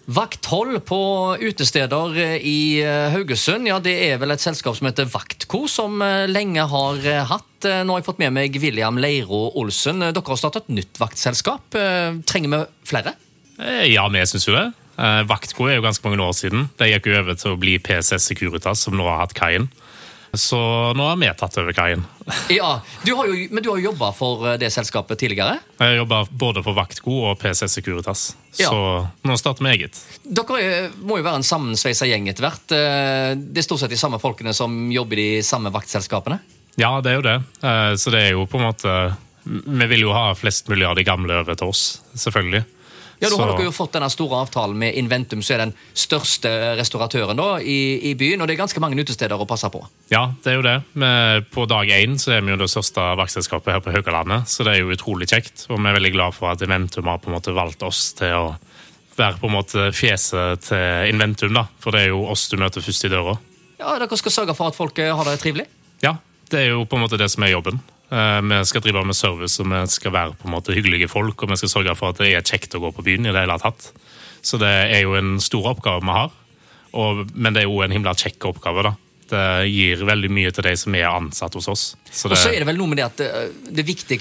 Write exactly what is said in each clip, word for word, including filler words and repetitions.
Vakthold på utesteder i Haugesund, ja det er vel et selskap som heter Vaktco, som lenge har hatt. Nå har jeg fått med meg William Leiro Olsen. Dere har startet et nytt vaktselskap. Trenger vi flere? Ja, vi synes jo det. Vaktco er jo ganske mange år siden. Det gikk jo over til å bli P S S Securitas, som nå har hatt kaien. Så nå har vi tatt over kaien. Ja, du har jo, men du har jo jobbet for det selskapet tidligere? Jeg har jobbet både for Vaktco og P S S Securitas. Ja. Så nå starter vi eget. Dere må jo være en sammensveiset gjeng etter hvert. Det er stort sett de samme folkene som jobber i de samme vaktselskapene? Ja, det er jo det. Så det er jo på en måte... Vi vil jo ha flest mulig av de gamle over til oss, selvfølgelig. Ja, da har så... dere jo fått denne store avtalen med Inventum, som er den største restauratøren da, i, i byen, og det er ganske mange utesteder å passe på. Ja, det er jo det. Men på dag én så er vi jo det største vaktselskapet her på Haugalandet, så det er jo utrolig kjekt, og vi er veldig glad for at Inventum har på en måte valgt oss til å være på en måte fjeset til Inventum, da, for det er jo oss du møter først i døra. Ja, dere skal sørge for at folk har det trivelig? Ja, det er jo på en måte det som er jobben. Vi skal drive med service, og vi skal være på en måte hyggelige folk, og vi skal sørge for at det er kjekt å gå på byen i det hele tatt. Så det er jo en stor oppgave vi har, og, men det er jo en himla kjekk oppgave da. Det gir veldig mye til de som er ansatt hos oss. Så det... Og så er det vel noe med det at det er viktig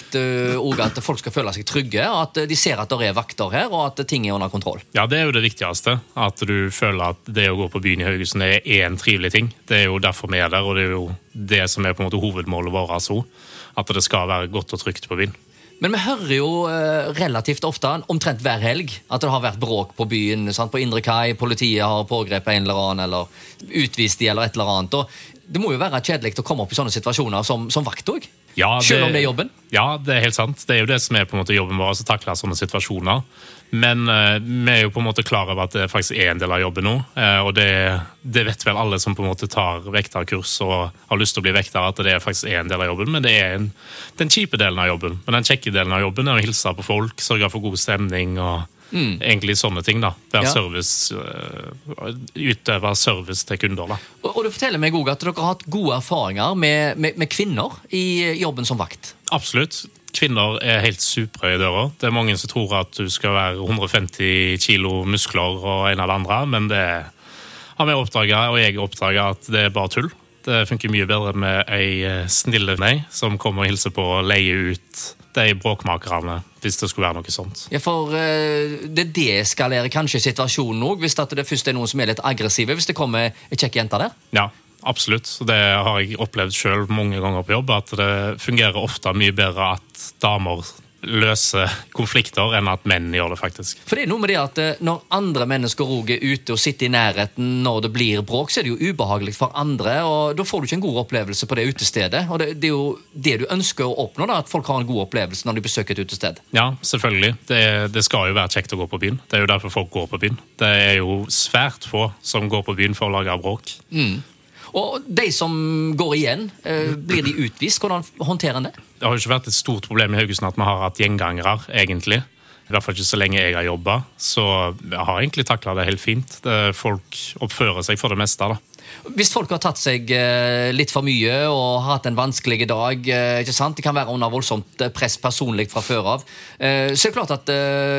at folk skal føle seg trygge, at de ser at det er vakter her, og at ting er under kontroll. Ja, det er jo det viktigste, at du føler at det å gå på byen i Haugesund er en trivelig ting. Det er jo derfor vi er der, og det er jo det som er på en måte hovedmålet vårt så, at det skal være godt og trygt på byen. Men vi hører jo eh, relativt ofte, omtrent hver helg, at det har vært bråk på byen, sant? På Indre Kai, politiet har pågrepet en eller annen, eller utvist de, eller et eller annet. Og det må jo være kjedelig å komme opp i sånne situasjoner som, som vakt også. Ja, det, selv om det er jobben. Ja, det er helt sant. Det er jo det som er på en måte jobben vår, å takle sånne situasjoner. Men uh, vi er jo på en måte klar over at det faktisk er en del av jobben nå, uh, og det, det vet vel alle som på en måte tar vekterkurs og har lyst til å bli vekter, at det er faktisk er en del av jobben, men det er en, den kjipe delen av jobben. Men den kjekke delen av jobben er å hilse på folk, sørge for god stemning og mm. egentlig sånne ting da. Være ja. service, uh, utøve service til kunder da. Og, og du forteller meg også at dere har hatt gode erfaringer med, med, med kvinner i jobben som vakt. Absolutt. Kvinner er helt supre i døra. Det er mange som tror at du skal være hundre og femti kilo muskler og en av det andre, men det har vi oppdaget, og jeg oppdaget at det er bare tull. Det funker mye bedre med ei snille nei som kommer og hilser på og leier ut de bråkmakerne, hvis det skulle være noe sånt. Ja, for uh, det deskalerer kanskje situasjonen også, hvis det først er noen som er litt aggressive, hvis det kommer en kjekk jente der? Ja. Absolutt, det har jeg opplevd selv mange ganger på jobb, at det fungerer ofte mye bedre at damer løser konflikter enn at menn gjør det faktisk. For det er noe med det at når andre mennesker også er ute og sitter i nærheten når det blir bråk, så er det jo ubehagelig for andre, og da får du ikke en god opplevelse på det utestedet. Og det, det er jo det du ønsker å oppnå, da, at folk har en god opplevelse når de besøker et utested. Ja, selvfølgelig. Det, det skal jo være kjekt å gå på byen. Det er jo derfor folk går på byen. Det er jo svært få som går på byen for å lage bråk. Mm. Og de som går igjen, blir de utvist? Hvordan håndterer det? Det har jo ikke vært et stort problem i Haugesund at vi har hatt gjengangere, egentlig. I hvert fall ikke så lenge jeg har jobbet, så jeg har egentlig taklet det helt fint. Det, folk oppfører seg for det meste, da. Hvis folk har tatt seg litt for mye og har hatt en vanskelig dag, ikke sant? Det kan være under voldsomt press personlig fra før av, så er det klart at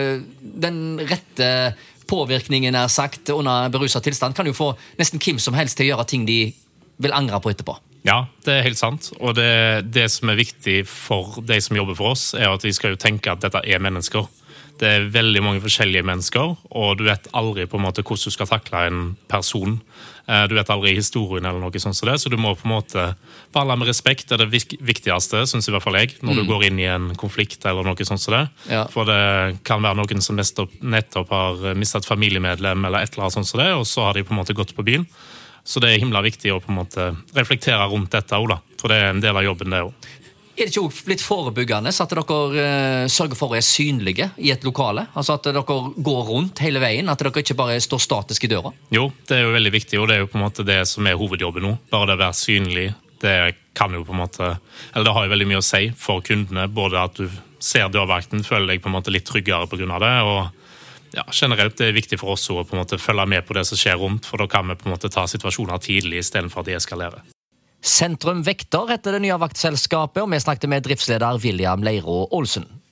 den rette påvirkningen er sagt under beruset tilstand kan jo få nesten hvem som helst til å gjøre ting de vil angre på etterpå. Ja, det er helt sant. Og det, det som er viktig for de som jobber for oss, er at vi skal jo tenke at dette er mennesker. Det er veldig mange forskjellige mennesker, og du vet aldri på en måte hvordan du skal takle en person. Du vet aldri historien eller noe sånt som det, så du må på en måte behandle med respekt. Det er det viktigste, synes i hvert fall jeg, når mm. du går inn i en konflikt eller noe sånt som det. Ja. For det kan være noen som nettopp, nettopp har mistet familiemedlem eller et eller annet sånt som det, og så har de på en måte gått på byen. Så det er himla viktig å på en måte reflektere rundt dette også, da. For det er en del av jobben det også. Er det ikke også litt forebyggende så at dere uh, sørger for å være synlige i et lokale? Altså at dere går rundt hele veien, at dere ikke bare står statisk i døra? Jo, det er jo veldig viktig, og det er jo på en måte det som er hovedjobben nå. Bare det å være synlig, det kan jo på en måte, eller det har jo veldig mye å si for kundene, både at du ser dørvakten, føler deg på en måte litt tryggere på grunn av det, og ja, generelt det er viktig for oss å på en måte følge med på det som skjer rundt, for da kan vi på en måte ta situasjoner tidlig i stedet for at de eskalerer. Sentrum Vekter heter det nye vaktselskapet, og vi snakket med driftsleder William Leiro Olsen.